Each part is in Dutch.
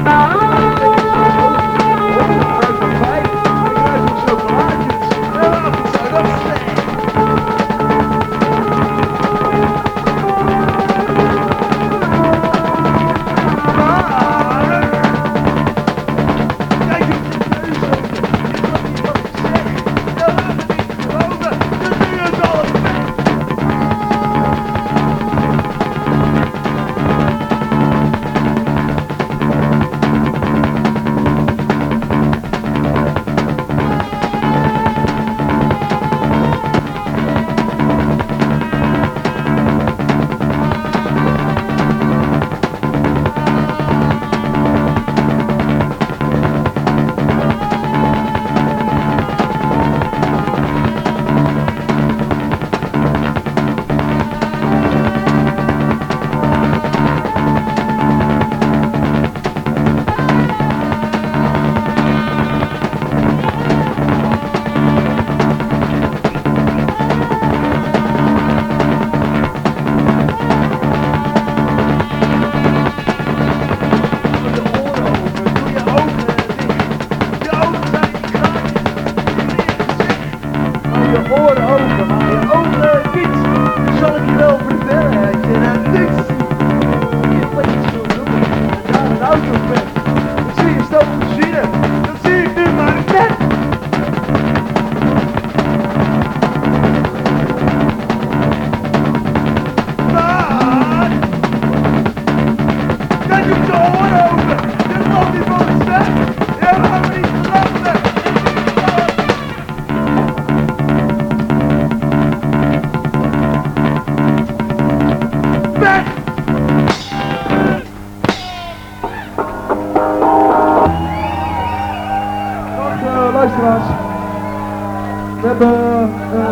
We hebben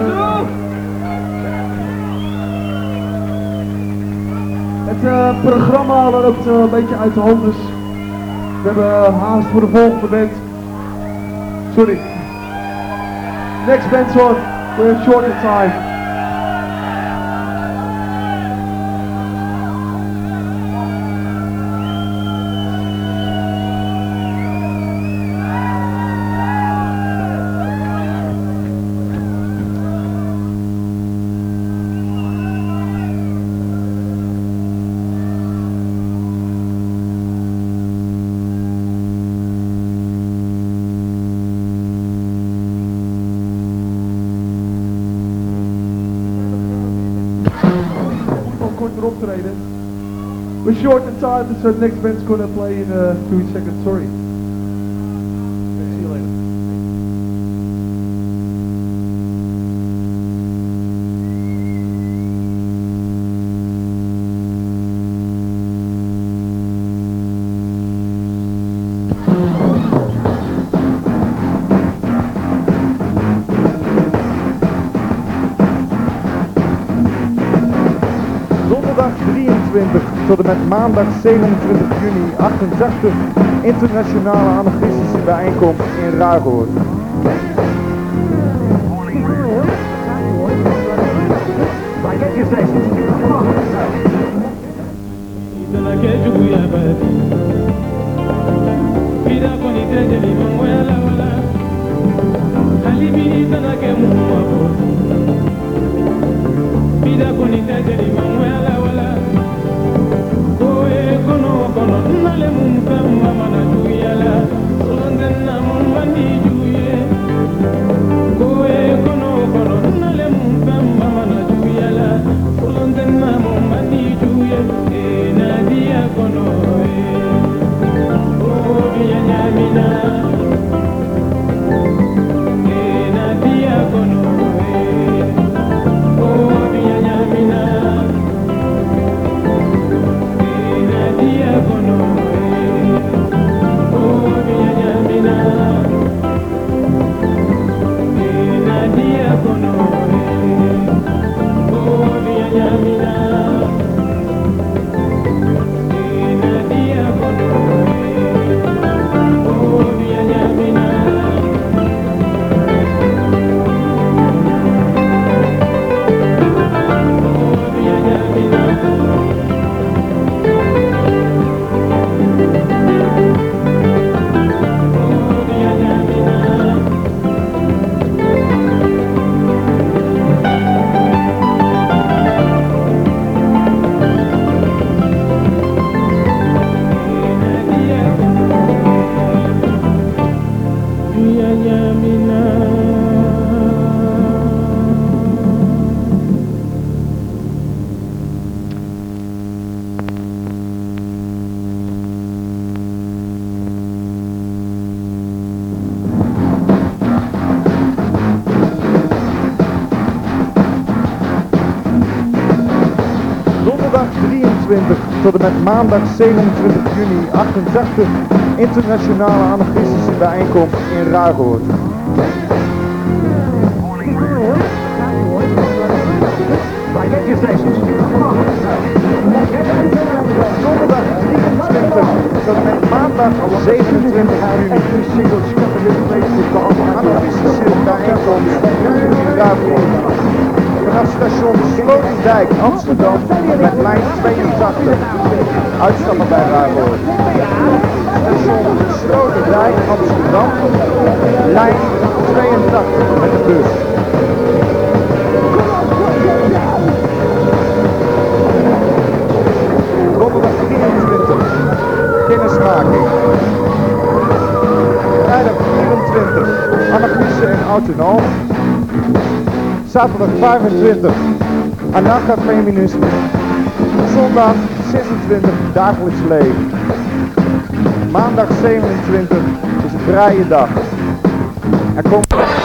het programma loopt een beetje uit de hand, dus we hebben haast voor de volgende band. Sorry. Next band's on. We're short in time. We're short in time, so the next band's gonna play in 2 seconds. Sorry. See you later. Donderdag 23 tot en met maandag 27 juni 68 internationale anarchistische bijeenkomst in Ruigoord. Oh, tot en met maandag 27 juni 88 internationale anarchistische bijeenkomst in Ruigoord. Donderdag 23 tot en met maandag 27 juni anarchistische bijeenkomst in Ruigoord. Vanaf station Sloterdijk Amsterdam met lijn 82. Uitstappen bij Ruigoord. Station Sloterdijk Amsterdam, lijn 82 met de bus. Donderdag 23, kennismaking. Vrijdag 24, anarchisten en autonoom. Zaterdag 25, anarcha-feministen. Zondag 26, dagelijks leven. Maandag 27 is een vrije dag. Er komt...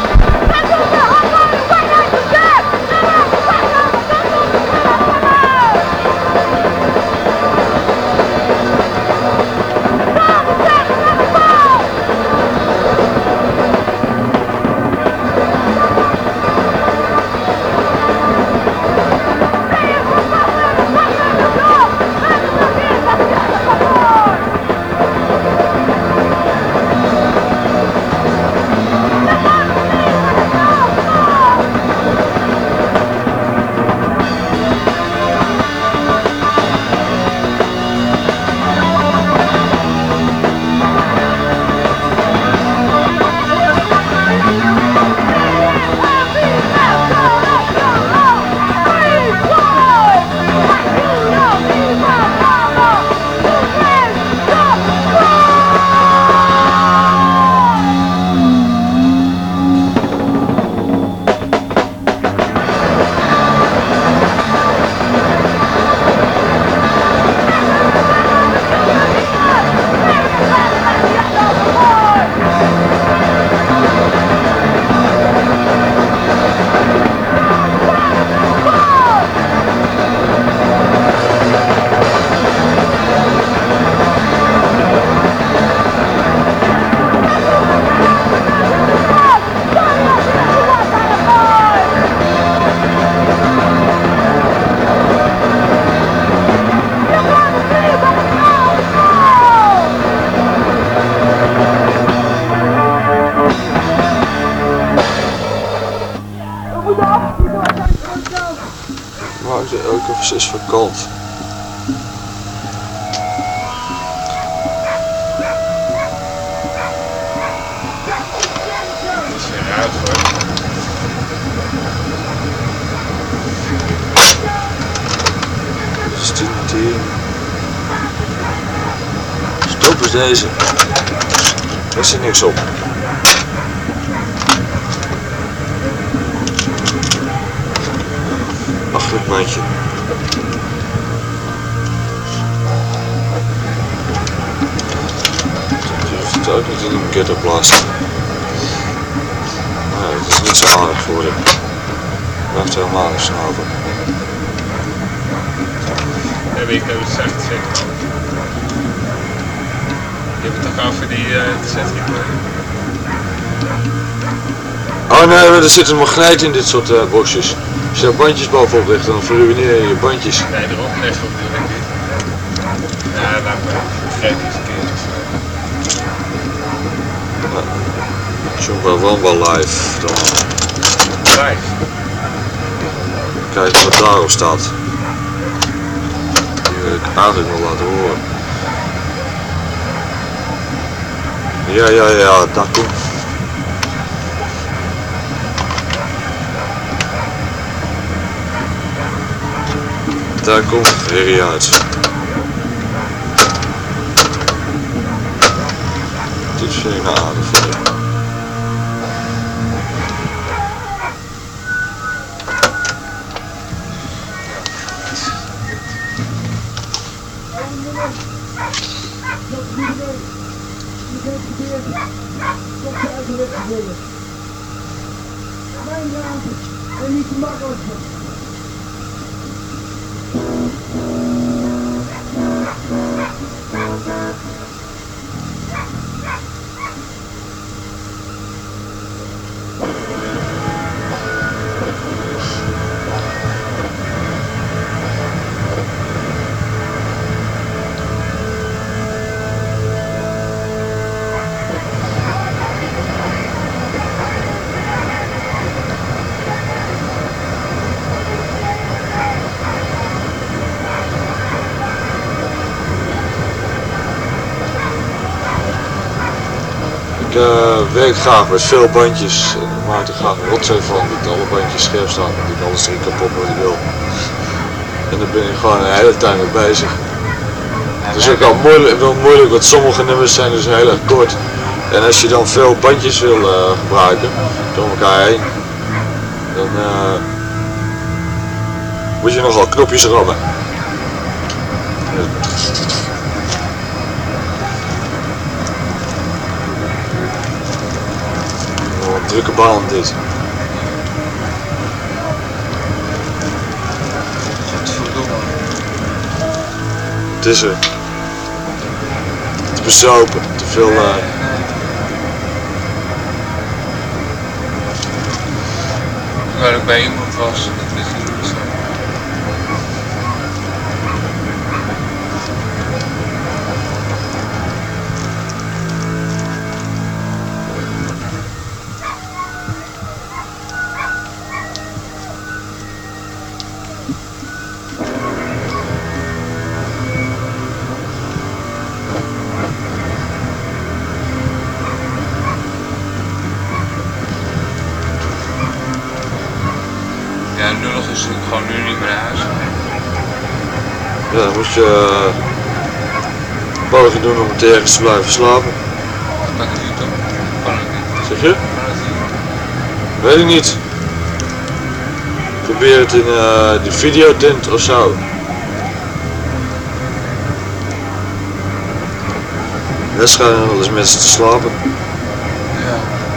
Maar elke is vakant. Stop is deze. Er zit niks op. Achterlijk maatje. Je hoeft het ook niet in een ghetto blazen. Nee, het is niet zo aardig voor je. Het blijft helemaal niet snaven. Ja, weet ik dat het zegt zeker. Je hebt het toch over die zetting. Oh nee, maar er zit een magneet in dit soort bosjes. Als je daar bandjes bovenop legt, dan verruineer je je bandjes. Nee, erop leggen bedoel ik niet. Ja, laat maar. Vergeet eens een keer. Jongen, Wamba live dan. Live? Kijk wat daarop staat. Die wil ik eigenlijk nog laten horen. Ja, daar komt. Daar komt Harry uit. Dit vind ik nou aardig voor je. Mijn naam en niet te makkelijk. Ik werk graag met veel bandjes en ik maak er graag een rotzooi van, dat alle bandjes scherp staan, dat ik alles erin kapot wat ik wil. En daar ben ik gewoon de hele tijd mee bezig. Het is ook wel moeilijk, want sommige nummers zijn dus heel erg kort. En als je dan veel bandjes wil gebruiken, door elkaar heen, dan moet je nogal knopjes rammen. Een drukke baan dit. Het is er. Te bezopen, te veel. Waar ik bij iemand was, dat is niet zo. Ja, nullig is natuurlijk gewoon nu niet meer naar huis. Ja, dan moet je poging doen om het ergens te blijven slapen. Kan het niet toch? Kan het niet. Zeg je? Kan het niet. Weet ik niet. Probeer het in de videotent of zo. Daar schijnen wel eens mensen te slapen. Ja.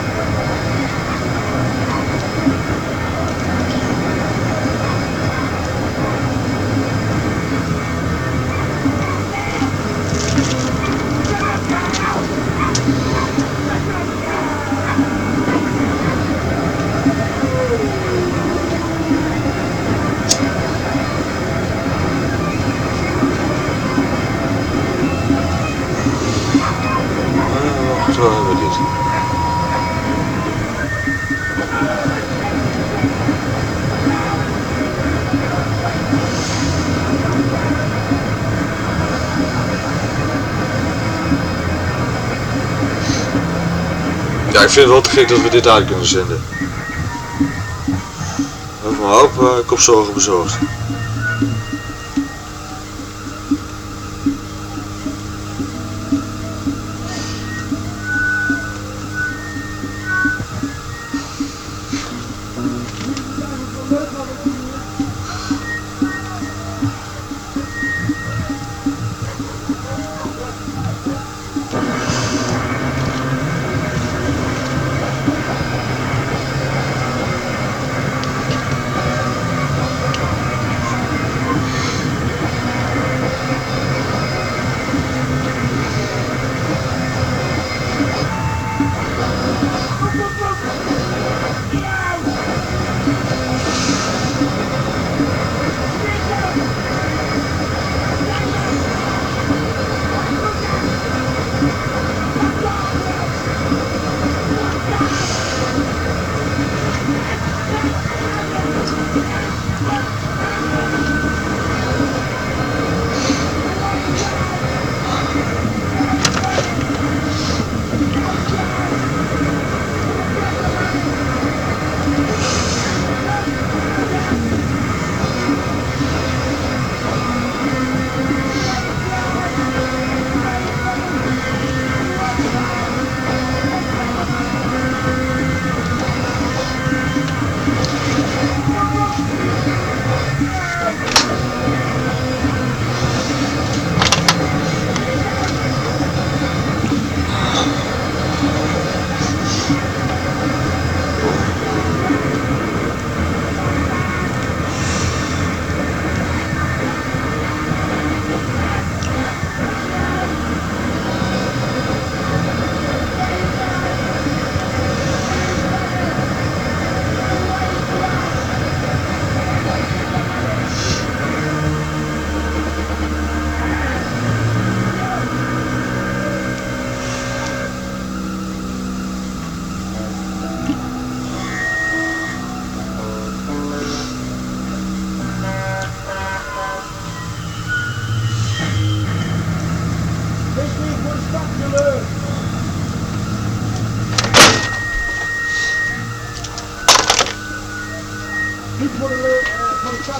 Zo hebben we dit. Ja, ik vind het wel te gek dat we dit uit kunnen zenden. We hebben een hoop kopzorgen bezorgd.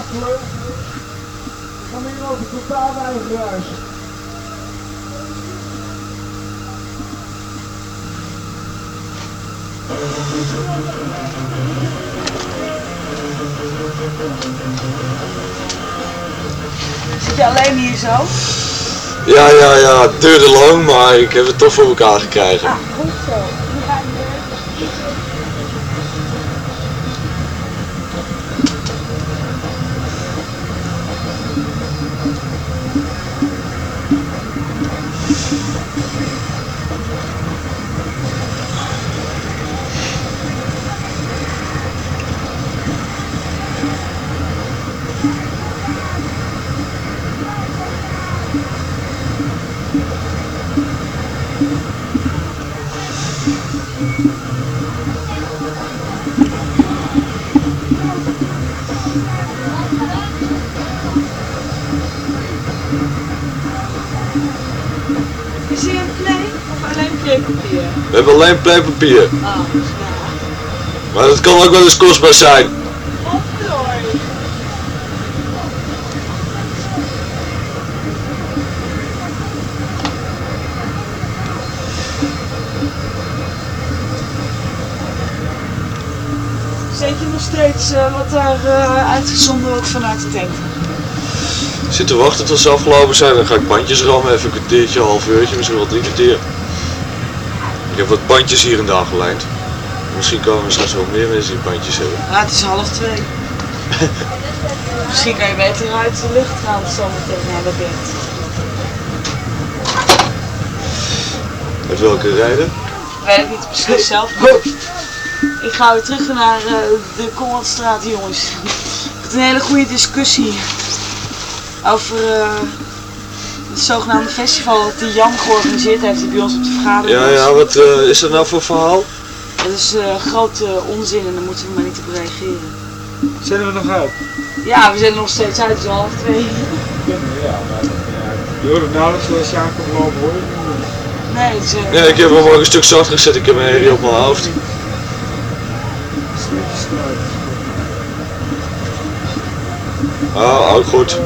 Achterlijk. We gaan hier over totaal weinig ruis. Zit je alleen hier zo? Ja, het duurde lang, maar ik heb het toch voor elkaar gekregen. Ah, goed zo. Nu ga je weer. Is hier een play of alleen playpapier? We hebben alleen playpapier. Ah, dus nou. Maar dat kan ook wel eens kostbaar zijn. Opdooi. Zet je nog steeds wat daar uitgezonden wordt vanuit de tank? Ik zit te wachten tot ze afgelopen zijn, dan ga ik bandjes rammen, even een kwartiertje, een half uurtje, misschien wel 3 kwartier. Ik heb wat bandjes hier en daar gelijnd. Misschien komen er straks wel meer mensen die bandjes hebben. Ja, het is 1:30. Misschien kan je beter uit de lucht gaan zometeen naar de bed. Met welke rijden? Weet ik niet precies zelf. Ik ga weer terug naar de Konradstraat, jongens. Het is een hele goede discussie over het zogenaamde festival dat die Jan georganiseerd heeft die bij ons op de vergadering was. Ja, wat is dat nou voor verhaal? Het is grote onzin en daar moeten we maar niet op reageren. Zenden we nog uit? Ja, we zijn er nog steeds uit, het is 1:30. Ja, maar je hoort het nauwelijks als je aankomt lopen hoor. Nee, het is, Ja, ik heb hem ook een stuk zachter gezet, ik heb een herrie op mijn hoofd. Oh, ook goed.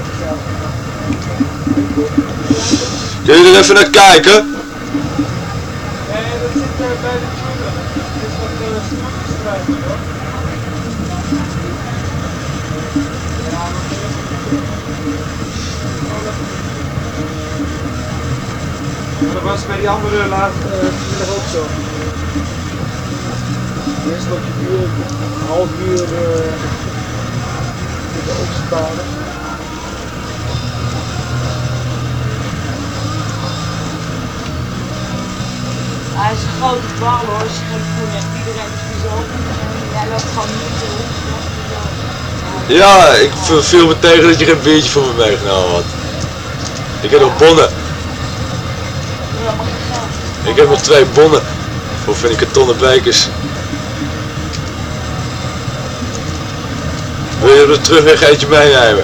Kun je er even naar kijken? Nee, dat zit bij de tuner. Dit is wat snoepjesstruik hoor. Dat was bij die andere laatste middag ook zo. Eerst nog een uur, een half uur zitten opsparen. hij is een grote bal hoor, als je geen poen hebt. Iedereen is nu zo. Jij loopt gewoon niet te rond. Ja, ik viel me tegen dat je geen biertje voor me meegenomen had. Ik heb nog bonnen. Ja, mag je geld. Ik heb nog 2 bonnen. Voor van die kartonnen bekers. Wil je er terugweg eentje meenemen?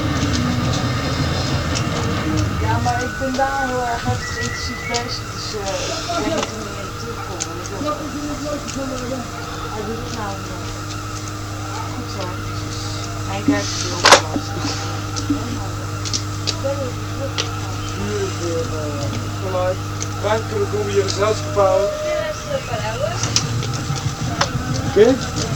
Ja, maar ik ben daar heel erg heftig intensief bezig, dus ik weet niet hoe ik terugkom. En ik wil hij doet het nou goed zo. Hij kijkt veel opgelast. Geluid. Ruimte kunnen komen hier een gezelschap houden. Oké?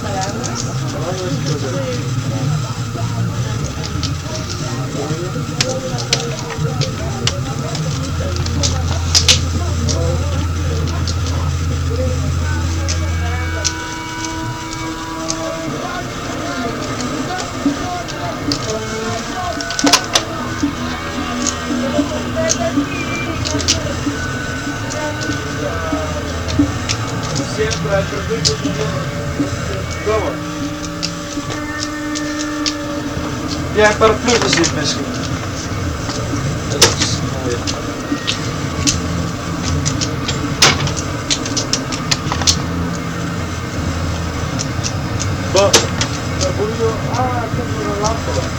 Sempre Kom. Ja, een paraplu gezien misschien. Dat is mooi. Wat? Daar moet je... Ah, ik heb er een lamp bij.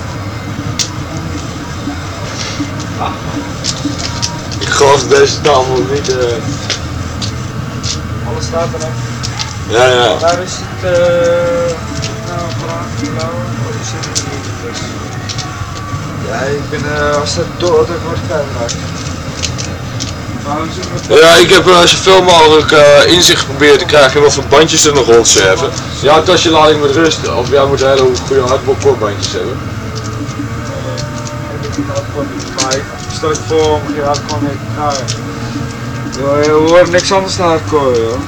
Ik geloof deze tafel niet. Alles staat er. Ja. Daar is het Ja, ik ben als dat door, dan wordt het kwijtraakt. Ja, ik heb zoveel mogelijk inzicht geprobeerd te krijgen wat voor bandjes er nog rondzwerven. Ja, als je lading met rust, of jij moet hele goede hardbandjes hebben. Maar stel je voor, je gaat gewoon niet draaien. Je hoort niks anders naar hardcore, joh.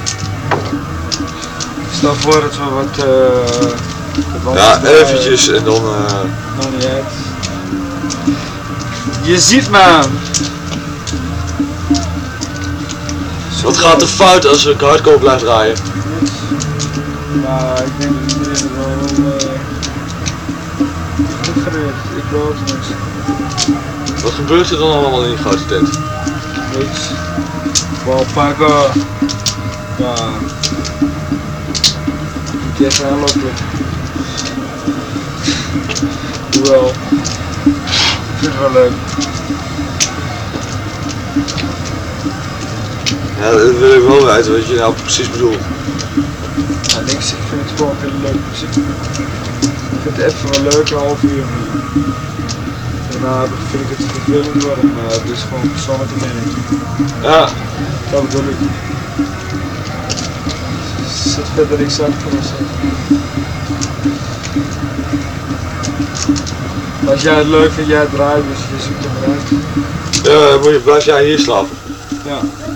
Stel voor dat we wat... Ja, eventjes en dan... Nou niet uit. Je ziet me! Wat gaat er fout als ik hardcore blijf draaien? Maar ik denk dat iedereen wel goed gebeurt. Ik wil het niks. Wat gebeurt er dan allemaal in die grote tent? Niks. Wel pakken. Ja. Het is heel lokkelijk. Hoewel. Ik vind het wel leuk. Ja, dat wil ik wel weten wat je nou precies bedoelt. Nou, niks. Ik vind het gewoon heel leuk muziek. Ik vind het even wel leuk, een half uur. Daarna vind ik het vervelend worden, maar het is gewoon persoonlijke mening. Ja. Dat bedoel ik. Er zit verder niks achter of zo. Als jij het leuk vindt, jij het draait, dus je zoekt hem eruit. Ja, blijf jij hier slapen? Ja.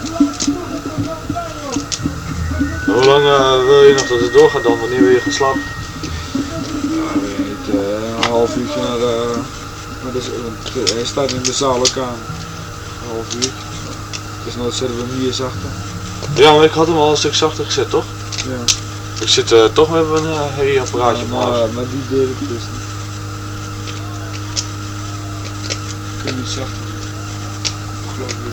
Hoe lang wil je nog dat het doorgaat dan? Wanneer wil je gaan slapen? Ja, weet je niet, een half uurtje naar de... Hij staat in de zaal ook aan. Een half uurtje. Dus nou zetten we hem hier zachter. Ja, maar ik had hem al een stuk zachter gezet, toch? Ja. Ik zit toch met een herrie apparaatje op mijn hoofd. Maar die deed ik dus niet. Ik kan niet zachter. Geloof ik.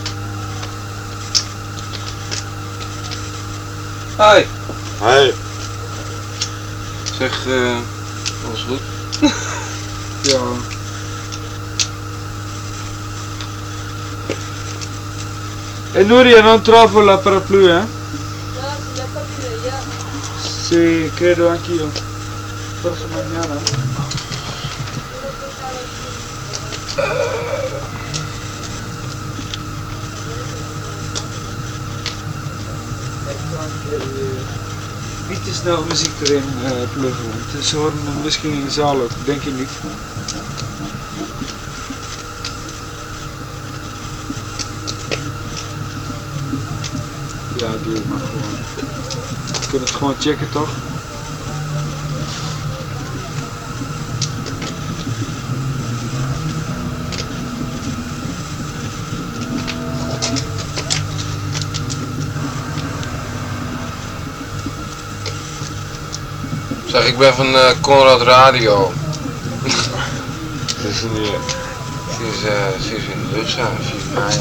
Hoi. Hey. Zeg, alles goed? Ja. E Nuria, non trovo la paraplu, eh? Sì, credo anch'io. Forse mañana. Niet te snel muziek erin pluggen, want ze horen hem misschien in de zaal ook, denk je niet? Ja, doe het maar gewoon. We kunnen het gewoon checken, toch? Zeg, ik ben van Conrad Radio. Dat is niet... Sinds in de lucht zijn, 4 mei.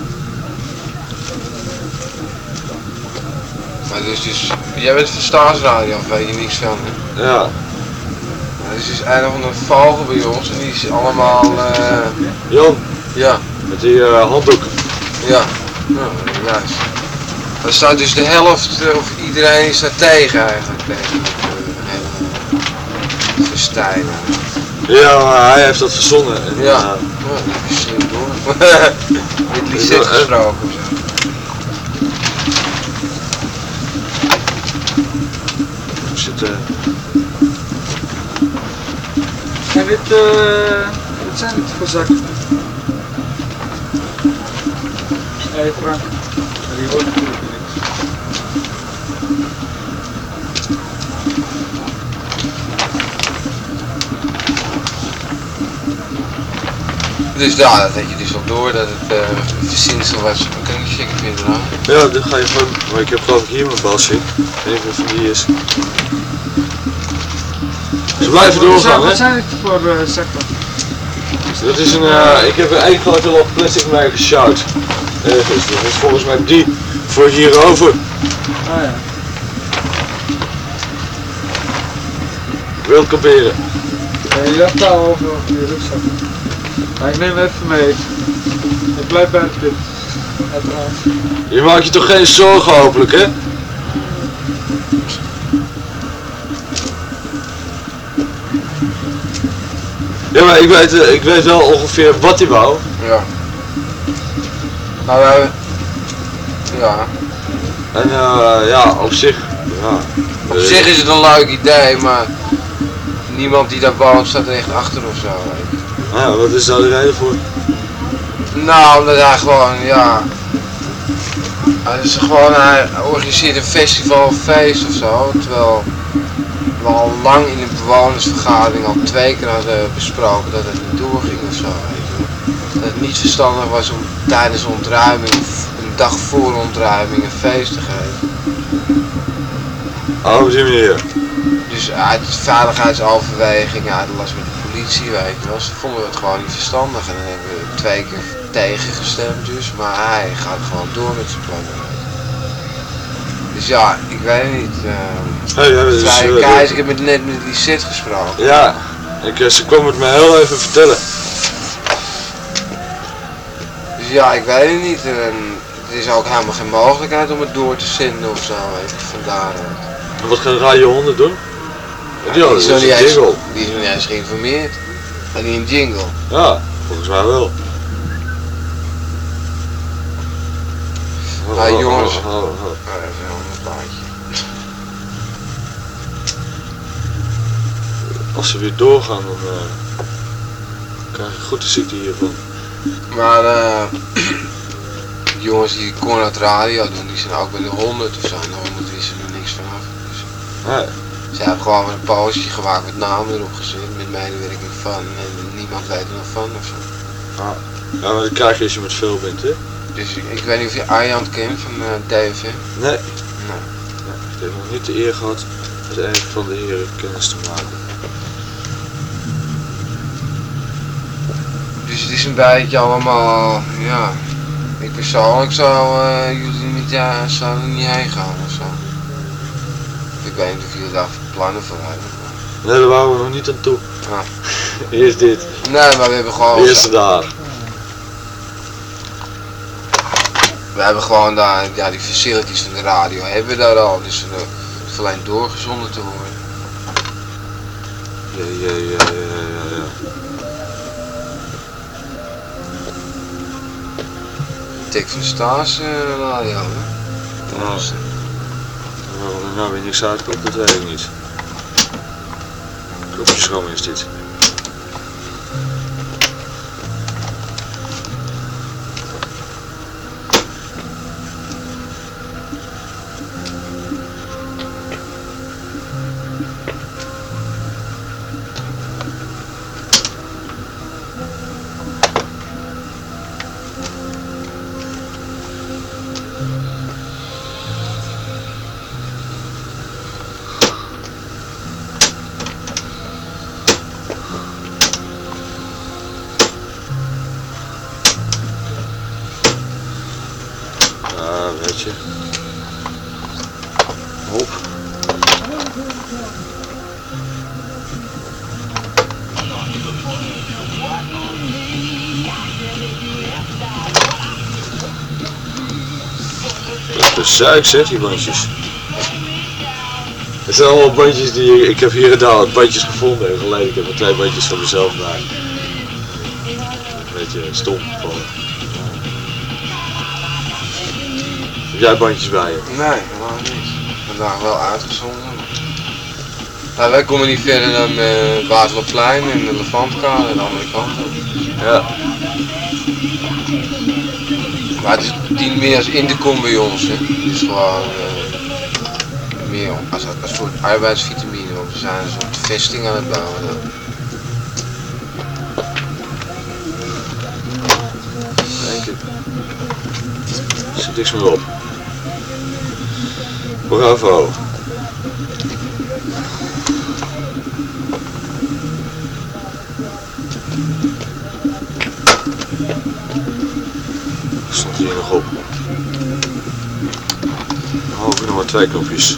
Maar dus, jij bent van Staatsradio, of weet je niks van, hè? Ja. Er is dus een van de vogel bij ons en die is allemaal... Jan, ja. met die handdoek. Ja, nou, juist. Daar staat dus de helft, of iedereen is daar tegen eigenlijk, tegen het hele festijn. Ja, maar hij heeft dat verzonnen. En, Ja, dat heb je slim door. Met licentie gesproken of zo. En dit, wat zijn dit voor zakken? Hé Frank, die hoort natuurlijk niks. Dus ja, dat weet je dus wel door, dat het verzinsel was. Kan ik zeker weer draaien? Ja, dan ga je gewoon... Maar ik heb geloof ik hier mijn basje. Even van die is. Ze blijven doorgaan, hè? Wat zijn dit voor zakken? Dat is een, ik heb een één grote lap plastic merk geshout. Ergens, dat is volgens mij die voor hierover. Ah ja. Wild kamperen. Je legt daar over je rugzak. Maar ik neem hem even mee. Ik blijf bij het pit. Uiteraard. Je maakt je toch geen zorgen hopelijk, hè? Ja, maar ik weet wel ongeveer wat hij wou. Ja. Maar we hebben... Ja. En ja, op zich, ja. Op zich is het een leuk idee, maar niemand die daar woont staat er echt achter of zo. Weet je. Ja, wat is daar de reden voor? Nou, omdat hij gewoon, ja... Hij organiseert een festival of feest of zo, terwijl we al lang in de bewonersvergadering al 2 keer hadden besproken dat het niet doorging of zo. Weet je. Dat het niet verstandig was om tijdens ontruiming of een dag voor ontruiming een feest te geven. Oh, op die manier. Dus uit veiligheidsoverwegingen, uit de last met de politie, weet je wel, ze vonden we het gewoon niet verstandig en dan hebben we 2 keer tegen gestemd dus, maar hij gaat gewoon door met zijn plannen. Dus ja, ik weet het niet. Vrije Keizer, ik heb net met die Sid gesproken. Ja, ze kwam het me heel even vertellen. Dus ja, ik weet het niet. Het is ook helemaal geen mogelijkheid om het door te zenden of zo, weet je, vandaar. En wat gaat Radio 100 doen? Die is nog niet eens geïnformeerd. En niet een jingle. Ja, volgens mij wel. Maar jongens, even een plaatje. Als ze weer doorgaan, dan krijg je goed de ziekte hiervan. Maar jongens die Konrad Radio doen, die zijn ook bij de 100 of zo. En de 100 wisten er niks vanaf. Dus Nee. ze hebben gewoon een postje gemaakt met namen erop gezet, met medewerking van. En niemand weet er nog van of zo. Ja, maar dat krijg je als je met veel bent, hè? Dus ik weet niet of je Arjan kent van DFM. Nee. Nee. Ik heb nog niet de eer gehad met een van de heren kennis te maken. Dus het is een beetje allemaal, ja. Ik persoonlijk zou jullie niet, zou er niet heen gaan of zo. Ik weet niet of jullie daar plannen voor hebben. Nee, daar waren we nog niet aan toe. Ah. Eerst dit. Nee, maar we hebben gewoon... De eerste dag. We hebben gewoon daar, ja, die facilities van de radio hebben we daar al, dus het hoeft alleen doorgezonden te worden. Ja. Tik van de Staes radio, hè? Ja. Waarom er nou weer niks uitkomt, dat weet ik niet. Kopjeschoon is dit. Weet je. Hop. Dat is zuik, zeg, die bandjes. Het zijn allemaal bandjes die ik heb hier en daar wat bandjes gevonden en geleden. Ik heb er 2 bandjes van mezelf bij. Een beetje stom van. Heb jij bandjes bij je? Nee, helemaal niet. Vandaag wel uitgezonden. Nou, wij komen niet verder dan Waterloopplein en de Levantkade en de andere kant op. Ja. Maar het dient meer als intercom bij ons, hè. Het is gewoon meer als een soort arbeidsvitamine, want we zijn een soort vesting aan het bouwen. Denk ik. Er zit niks meer op. Bravo. Stond hier nog op. Oh, ik heb nog maar 2 knopjes.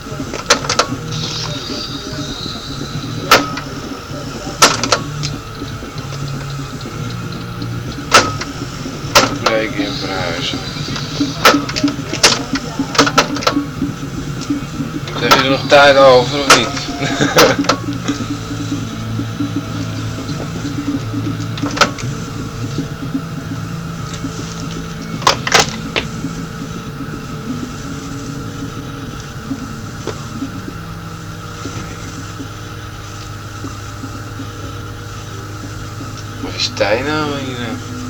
Breken in verhuizen. Heb je er nog tijd over of niet? partij nou hier?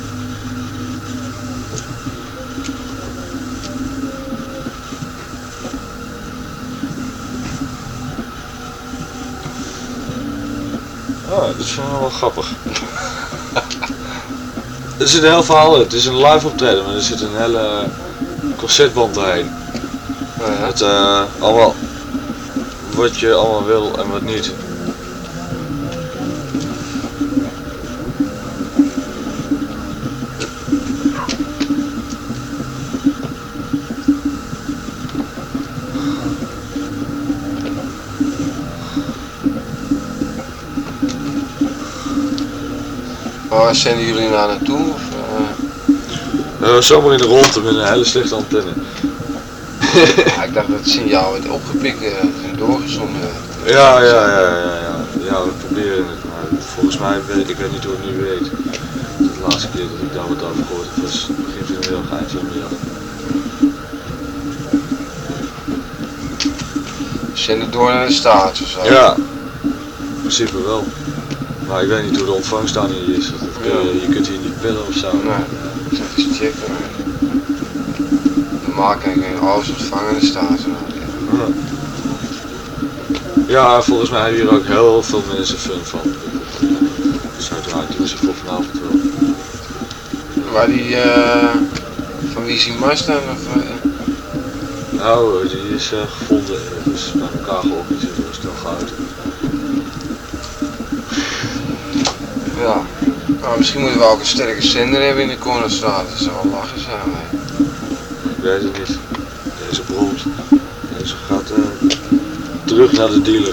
Oh, dat is wel grappig. Er zit een heel verhaal in. Het is een live optreden, maar er zit een hele concertband erheen. Met allemaal wat je allemaal wil en wat niet. Waar zenden jullie nou naartoe? Of, Zomaar in de rondte met een hele slechte antenne. ja, ik dacht dat het signaal werd opgepikt en doorgezonden werd. Ja, we proberen het, maar volgens mij, ik weet niet hoe het nu weet. De laatste keer dat ik daar wat over gehoord heb was begin van de middag, eind van de middag. Zenden door naar de staat of zo? Ja, in principe wel. Maar ik weet niet hoe de ontvangst daar hier is. Je kunt hier niet bellen of zo. Nee, ik zal eens checken. Normaal kan ik geen alles ontvangen in de staat. Ja, volgens mij hebben hier ook heel veel mensen fun van. Dus uiteraard doen ze voor vanavond wel. Waar die, van wie is die mast dan? Nou, die is gevonden ergens bij elkaar georganiseerd door een stel goud. Ja, nou, misschien moeten we ook een sterke zender hebben in de Cornerstraat. Dat zou wel lachen zijn. Maar... Ik weet het niet. Deze brood. Deze gaat terug naar de dealer.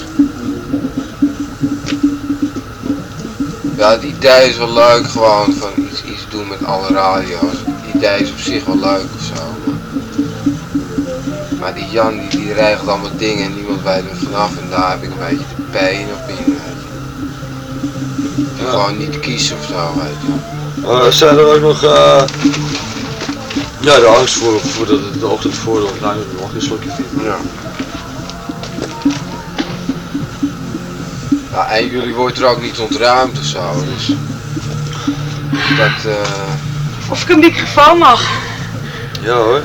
Ja, het idee is wel leuk gewoon van iets doen met alle radio's. Het idee is op zich wel leuk ofzo. Maar die Jan die regelt allemaal dingen en niemand weet er vanaf en daar heb ik een beetje de pijn op in. En gewoon niet kiezen ofzo, weet je. Zijn er ook nog ja, de angst voor de ochtend voor de ontruiming, mag je een slokje vinden. Ja. Ja, 1 juli wordt er ook niet ontruimd ofzo, dus dat Of ik een microfoon mag. Ja hoor.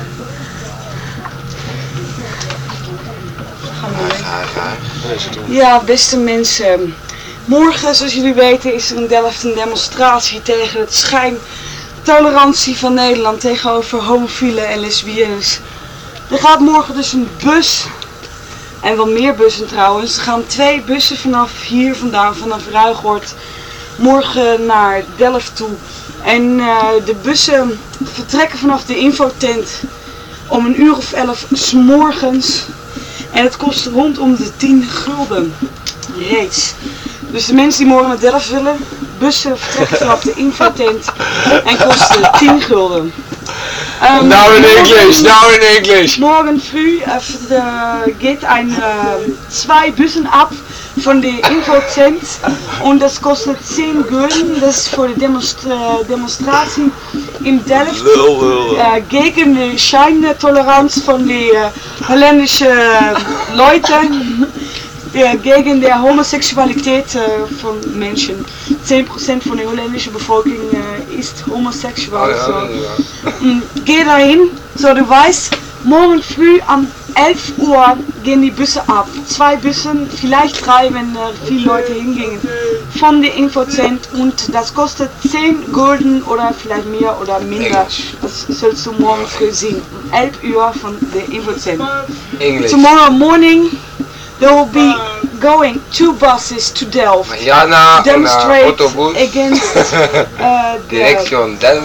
Ja, beste mensen. Morgen, zoals jullie weten, is er in Delft een demonstratie tegen het schijntolerantie van Nederland tegenover homofielen en lesbiennes. Er gaat morgen dus een bus, en wel meer bussen trouwens. Er gaan 2 bussen vanaf hier vandaan, vanaf Ruigoord, morgen naar Delft toe. En de bussen vertrekken vanaf de infotent om 11:00 's morgens. En het kost rondom de 10 gulden. Reeds. Dus de mensen die morgen naar Delft willen, bussen vertrekken vanaf de infotent en kosten 10 gulden. Nou in English! Morgen früh geht 2 Bussen ab von der Infotent und das kostet 10 Gulden. Das ist für die Demonstratie in Delft gegen die Scheintoleranz von den holländischen Leuten. Gegen de Homosexualität von Menschen. 10% von der holländischen Bevölkerung ist homosexuell. Ja, so. ja. Geh dahin, so du weißt, morgen früh um 11 Uhr gehen die Busse ab. 2 Bussen, vielleicht 3, wenn viele Leute hingingen, von der Infozent und das kostet 10 Gulden oder vielleicht mehr oder minder. Das sollst du morgen früh sehen. 11 Uhr von der Infozent. English. Tomorrow morning there will be going 2 buses to Delft. Jana, demonstrate autobus. against Direction Den.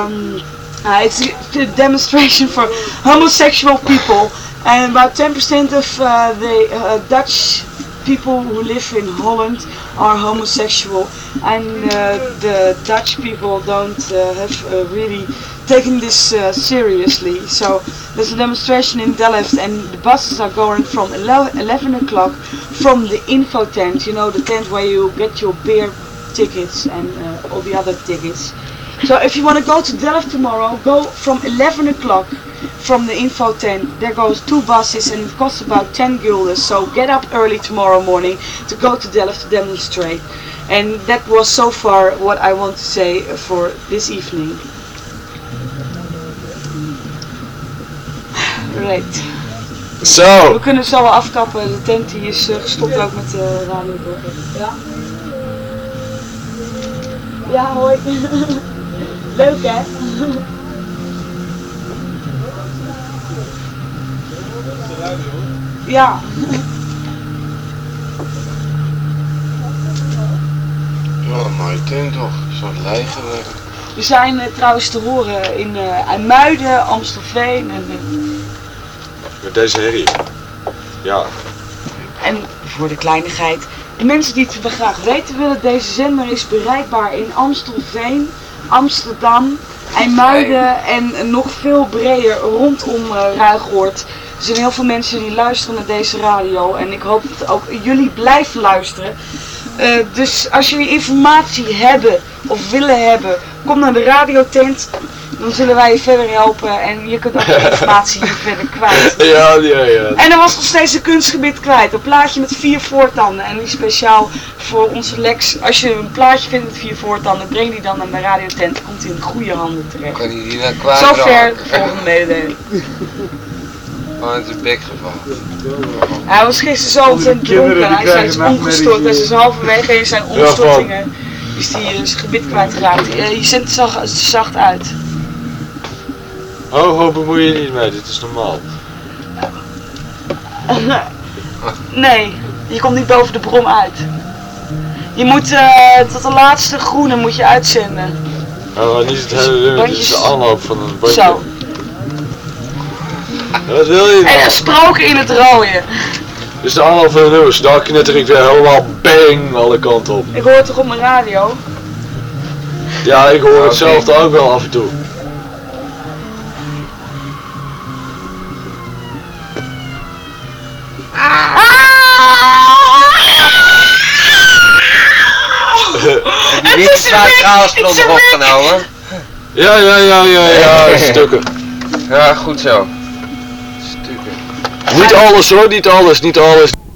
It's a demonstration for homosexual people, and about 10% of the Dutch people who live in Holland are homosexual, and the Dutch people don't have really taken this seriously. So there's a demonstration in Delft, and the buses are going from 11 o'clock from the info tent, you know, the tent where you get your beer tickets and all the other tickets. So if you want to go to Delft tomorrow, go from 11 o'clock from the info tent. There goes 2 buses and it costs about 10 guldens. So get up early tomorrow morning to go to Delft to demonstrate. And that was so far what I want to say for this evening. Right. Zo! We kunnen zo wel afkappen. De tent die is gestopt ook met de radio. Ja? Ja, hoi. Leuk hè? Ja. Wat een mooie tent toch, zo'n leger. We zijn trouwens te horen in IJmuiden, Amstelveen en... Met deze herrie. Ja. En voor de kleinigheid, de mensen die het graag weten willen, deze zender is bereikbaar in Amstelveen, Amsterdam, IJmuiden en nog veel breder rondom Ruigoord. Er zijn heel veel mensen die luisteren naar deze radio en ik hoop dat ook jullie blijven luisteren. Dus als jullie informatie hebben of willen hebben, kom naar de radiotent. Dan zullen wij je verder helpen en je kunt ook de informatie hier verder kwijt. Ja. En er was nog steeds een kunstgebied kwijt. Een plaatje met 4 voortanden. En die speciaal voor onze Lex. Als je een plaatje vindt met 4 voortanden, breng die dan naar de radiotent. Dan komt hij in goede handen terecht. Kan hij die nou kwijt? Zover de volgende mededeling. Gewoon uit de bek gevallen. Hij was gisteren zo ontzettend dronken. Hij is omgestort. Hij is halverwege in zijn omstortingen. Is hij zijn gebied kwijtgeraakt. Je zendt het zacht uit. Ho, bemoei je niet mee, dit is normaal. Nee, je komt niet boven de brom uit. Je moet tot de laatste groene moet je uitzenden. Oh, niet het hele ding, dit is de aanloop van een bandje. Zo. Wat wil je nou? En gesproken in het rode. Dit is de aanloop van de nieuws, daar knetter ik weer helemaal bang alle kanten op. Ik hoor het toch op mijn radio? Ja, ik hoor hetzelfde ook wel af en toe. Heb je dit zwaar trouwens nog opgenomen? Ja, stukken. Ja, goed zo. Stukken. Niet alles hoor, niet alles.